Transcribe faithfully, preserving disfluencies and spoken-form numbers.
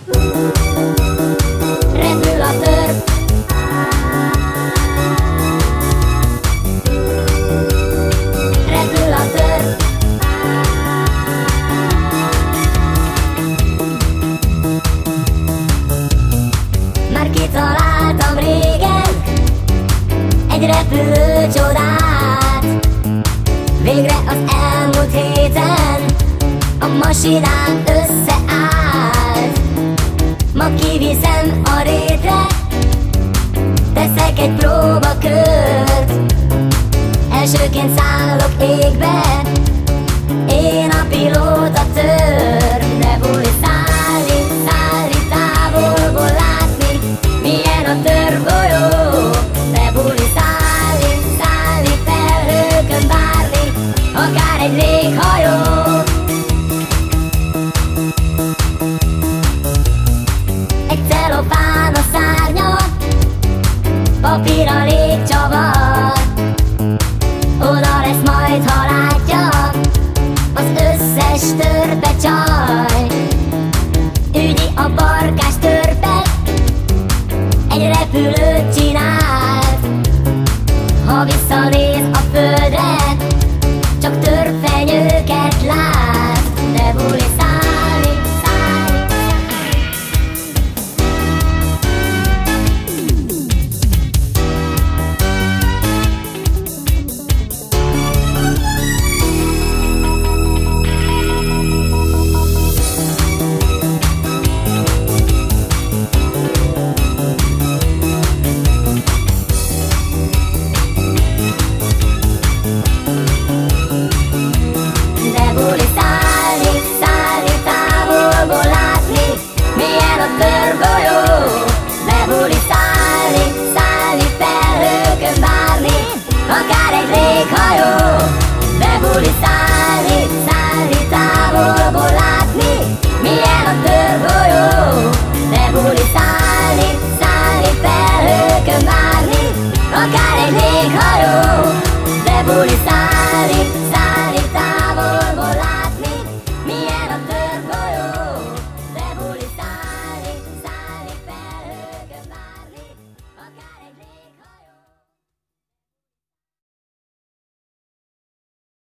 Repül a törp, repül a törp. Már kitaláltam régen egy repülő csodát. Végre az elmúlt héten a masinám összeállt. Ma kiviszem a rétre, teszek egy próbakört. Elsőként szállok égbe,